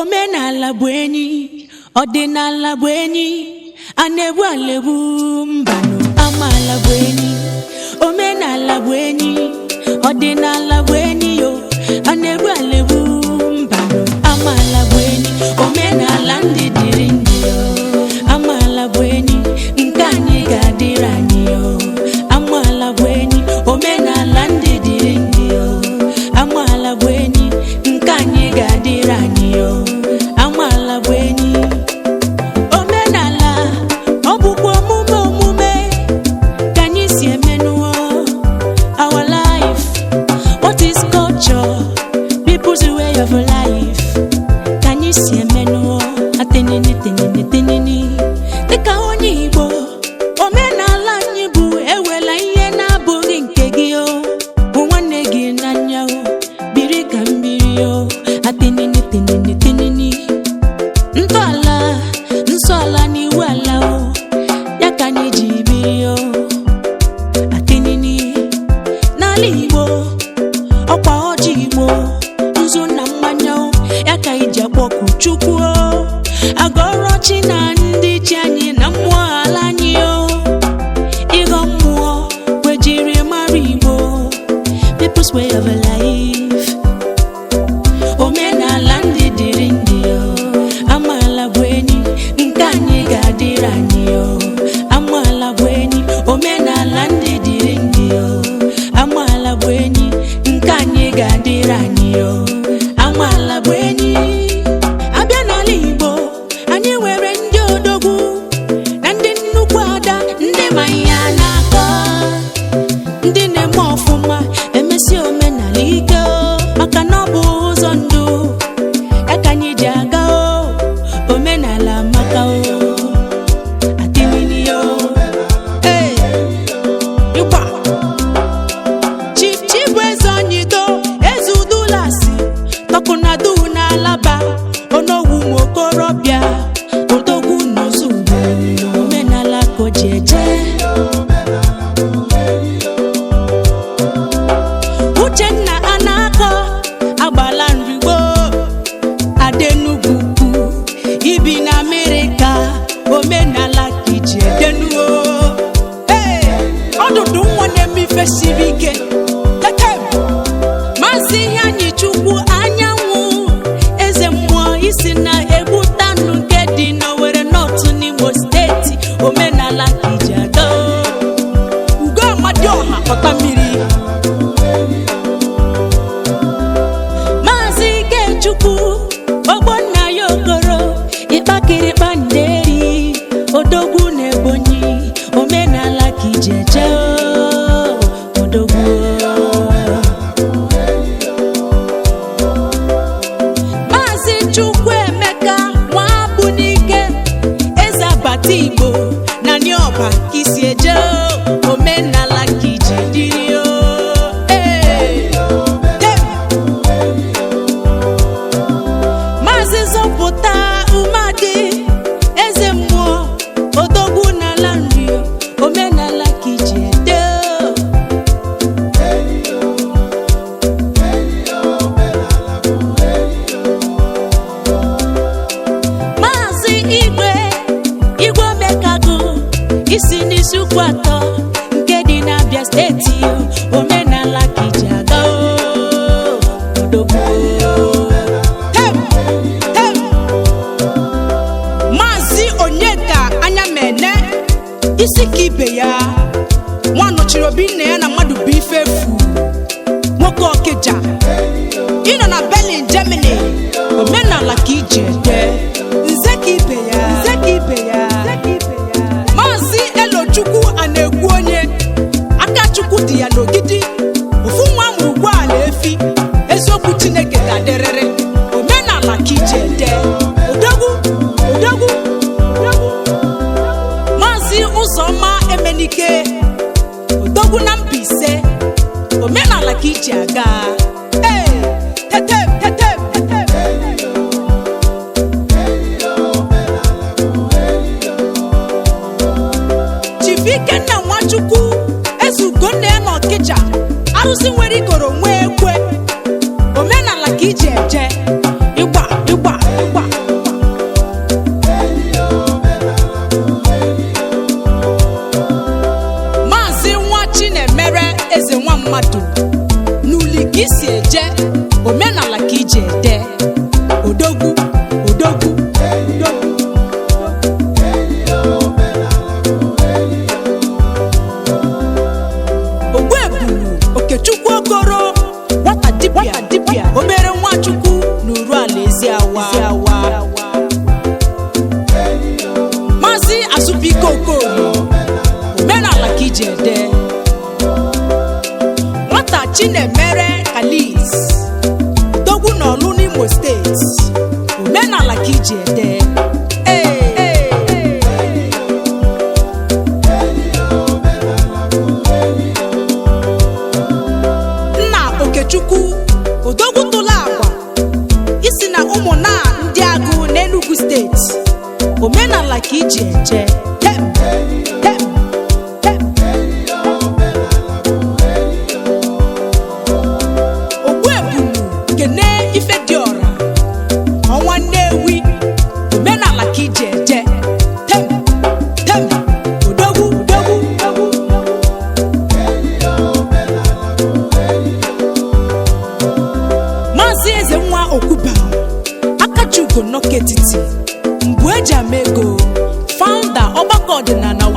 Omenala bụ enyi, ọdịnala bụ enyi, anebu alebu mbano. Amala bụ enyi, omenala bụ enyi, ọdịnala bụ enyi yo, anebu alebu mbano. Amala bụ enyi, omenala ndị dịrị ndị yo. Amala bụ enyi, nke anyị ga-adịrị anyị yo. Amala bụ enyi, omenala ndị dịrị ndị yo. Amala bụ enyi, nke anyị ga-adịrị anyị yo. Amala bụ enyi, omenala ọ bụkwa omume ka anyị si emenuo our life. What is culture? People's way of life. Ka anyị si emenuo atenini tenini tenini dịka onye Igbo. Omenala anyị bụ ewela ihe na-abụghị nke gị o, bụ nwanne gị n'anya o, biri ka mbiri o, atenini tenini tenini. Ntọala nsọala n'iwu ala o, ya ka anyị ji biri o, atenini. N'ala Igbo ọkwa ọjị Igbo, nzu na mmanya o, ya ka anyị ji akpọku Chukwu o, agọrọ chi na ndị chi anyị na mmụọ ala anyị o. Ịghọ mmụọ wejiri mara Igbo, people's way of life. Omenala ndị dịrị ndị o. Amala bụ enyi, nke anyị ga-adịrị anyị o. Amala bụ enyi, omenala ndị dịrị ndị o. Amala bụ enyi, nke anyị ga-adịrị anyị o. Amala bụ enyi. Abịa n'ala Igbo, anyị nwere ndị odogwu na ndị nnukwu ada, ndị ma ihe a na-akọ, ndị na-eme ọfụma emesi omenala ike o, maka na ọ bụ ụzọ ndụ ya ka anyị ji aga o. Omenala maka o, atenini o. Ịgba Chief bụ eze onyido, eze udulasi, tọkụnadu n'alaba, onogwu nwokorobịa, odogwu n'ozugbo. Omenala ka o ji eje. Uchenna Anakọ agbala nrigbo, adenugwu ukwu, ibi na Amerịka. Omenala ka iji edenuo. Ọdụdụ nwa na-eme ife siri ike. Maazị ihe anyị Chukwu anyanwụ, eze mmụọ isi na Egbutanụ nke dị n'Owerri North n'Imo steeti. Omenala ka iji aga. Ugo Amadioha pọta mmiri. Maazị Ikechukwu Ogbonna ya Okoro, Ịkpakịrịkpa Nderi, odogwu na Ebonyi. Omenala ka iji eje o, odogwu. Maazị Chukwuemeka Nwabunike, eze Abata Igbo na Nioba ka isi eje o. Omenala ka iji dịrị o. Maazị Zọpụta Umadị, eze mmụọ, odogwu n'ala nri o. Omenala ka iji ede o. Maazị Igwe Omekagụ, isi n'isi ukwu atọ nke dị n'Abia steeti o. Omenala ka iji aga o, odogwu. Maazị Onyeka Anyamene, isi ka ibe ya, nwa nọchiri obi nna ya na mmadụ bụ ife efu, nwoke Ọkịja, ịnọ na Berlin Germany. Omenala ka iji ede, nze ka ibe ya, nze ka ibe ya. Maazị Elochukwu Ana-ekwu onye, aka Chukwu dị ya n'ogidi, ofu nwa amụrụ ụgbọala efi, eziokwu Chineke ga-adịrịrị. Omenala ka iji ede, odogwu odogwu odogwu. Maazị Ụzọma Emenike, odogwu na Mbaise. Omenala ka iji aga. Chief Ikenna Nwachukwu, eze Ugonna ya n'Ọkịja, arụsị nwere ikoro nwee ekwe. Omenala ka iji eje. Ịgba Mazi Asubiko Okoro omenala ka iji ede. Nwata Chinemere Kalis Odogwu n'Ọlụ n'Imo Steeti omenala ka iji ede. Chukwu Odogwu tụla agwa isi na ụmụnna ndị agụ n'Enugu steeti omenala ka iji eje. Ogbuebunu Kene Ifediora ọnwa Nnewi omenala ka iji eje. Odogwu Eze nwa Okuba Akachugo Noketiti Mgbu eji ama ego founder ọgbakọ ọdịnala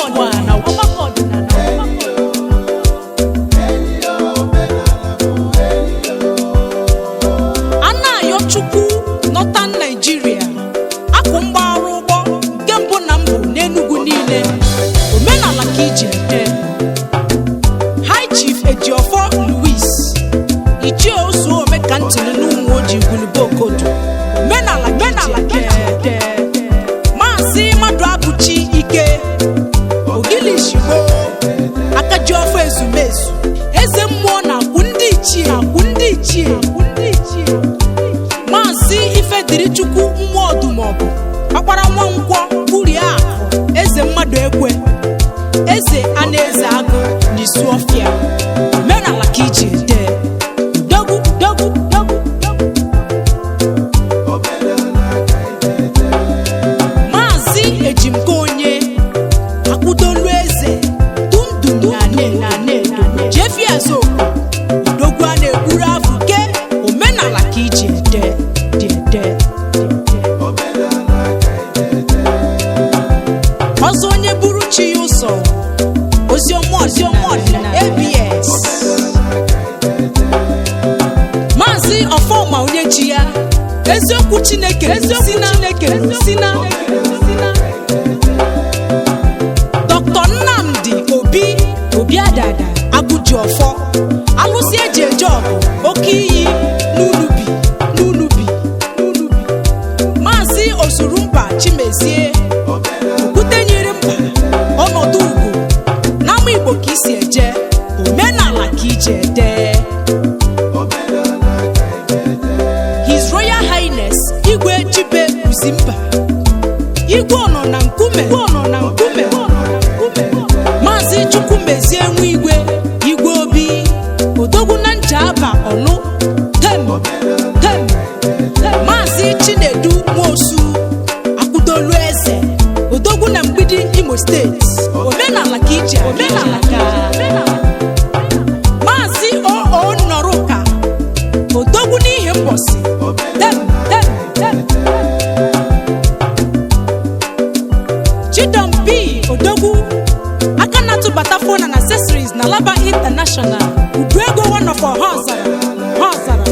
Anayo Chukwu Northern Nigeria akụ mgbaarụ ụgbọ nke mbụ na mbụ n'Enugu niile omenala ka iji ede. High Chief Ejiofor Louis Ichie Osu Omekantini n'ụmụ ojii Igwulube Okodo omenala ka iji ede. Maazị Mmadụ Abụchi Ike Ogilishigbo Akajiọfọ Ezumezu eze mmụọ na-akwụ ndị ichie. Maazị Ifedirichukwu Nwa Ọdụmọgụ Ọkpara Nwankwọ Uriakụ eze mmadụ ekwe eze Anaeze Agụ n'Isuọfịa omenala ka iji ede. Maazị Ejimkonye Akwụdolu eze Dundum na Jefiazo Odogwu a na-egburu afụke omenala ka iji ede. Ọzọ onye buru chi ya ụzọ oziọma ọdịnala ABS Maazị Ọfọma onye chi ya eziokwu Chineke sina Dr. Nnamdi Obi Adada Agụjiọfọ alụsị eji eje ọgụ oke iyi n'Unubi. Maazị Osurumba Chimezie Okwutenyere mba ọnọdụ ugwu n'ama Igbo ka isi eje omenala ka iji ede. His Royal Highness Igwe Chibe Uzimba Igwe ọnọ na nkume Maazị Chukwumezie Nwa Igwe Obi Odogwu na Njaba Ọlụ Maazị Chinedu Nwosu Akwụdolu eze Odogwu na Mgbidi Imo Steeti omenala ka iji Maazị O Nọrụka Odogwu n'ihe mbosi Chidom B Odogwu aka na-atụbata phone and accessories na Laba International Uduego one of our Hozara.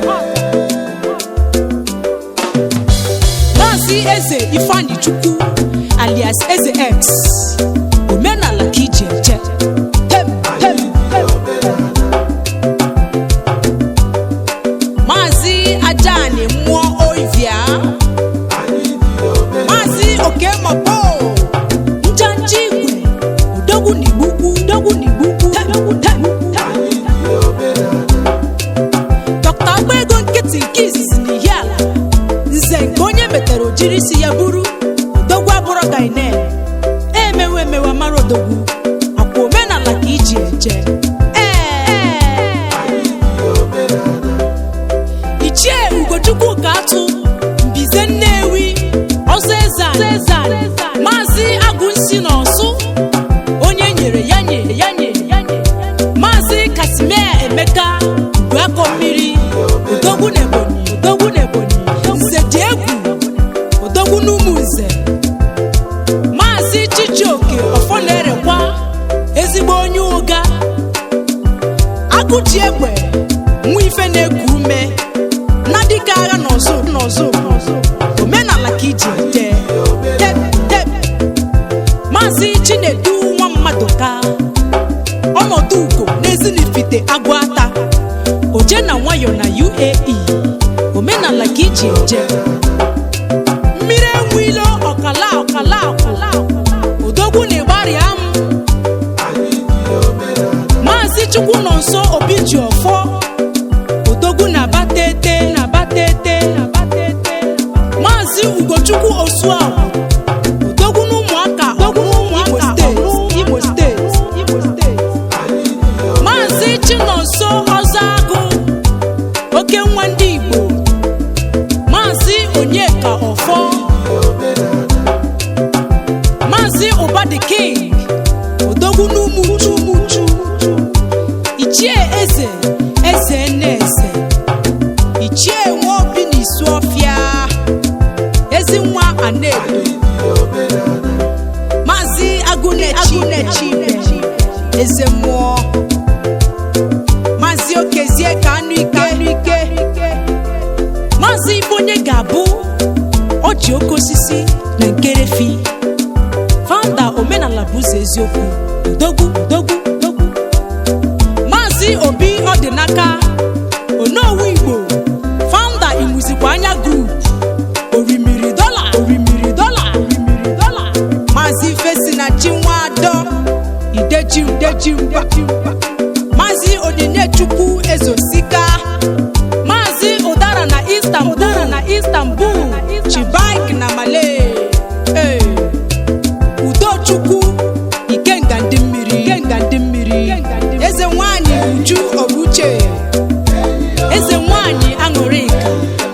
Maazị Eze Ifeanyi Chukwu alias Eze X omenala ka iji eje. Maazị Ajani Mmụọ Oivia Maazị Okemabo Njanji Igwe Odogwu n'Igbukwu Dr. Agbaego Nkịtị nke izizi n'Ihiala nze nke onye metere ojiri isi ya buru Odogwu abụrụ gaine emewe mara Odogwu akwa omenala ka iji eje. Ichie Ugochukwu ka atụ Mbize Nnewi ọzọ eze Maazị Agụnsi n'Ọsụ onye nyere ya Maazị Kasimia Emeka Uduakọ Mmiri Odogwu n'Ebonyi Nze dị egwu Odogwu n'Umunze Maazị Chijioke Ọfọnerekwa Maduka ọnọdụ ugo n'Ezinifite Agụata oje na nwayọ na UAE omenala ka iji eje mmiri enwilo ọkala odogwu na-ịgbarịa m Maazị Chukwunonso Obijiọfọ odogwu na-abatete Maazị Ugochukwu Osuagwu odogwu n'ụmụaka Imo steeti Maazị Chinonso Ọzọagụ oke nwa ndị Igbo Maazị Onyeka Ọfọ Maazị Ụbadị King odogwu n'Umuchu Ichie Eze Nnaeze Ichie Nwobi n'Isuọfịa Ezinwa Anedo Maazị Agụnechi Eze Mmụọ Maazị Okezie Kanụike Maazị Ibonye Ga-abụ Ọjị Oke Osisi na Nkerefi Founder Omenala Bụ Ụzọ Eziokwu Odogwu Maazị Obi Ọdịnaka Onowu Igbo Founder Imuzikwa Anya Group Orimiri Dollar Maazị Ifesinachi Nwadọ Ideji Maazị Onyinye-Chukwu Ezosika Maazị Ụdara na Istanbul Chibike na Malay Udochukwu Ikenga ndị mmiri Eze nwanyị Uju Obuche Eze nwanyị Aṅụrịka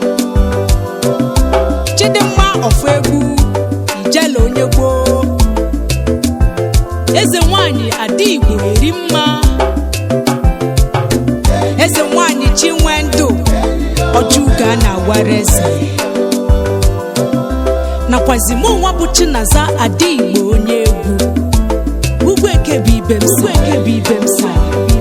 Chidimma Ọfụegwu Ijele onye gboo Eze nwanyị Adigbo Erimma Eze nwanyị Chinwendụ Ojuga na Wareze nakwazi mụ nwa bụ Chinaza Adigbo onye egwu Ugwu Eke bụ ibe m sa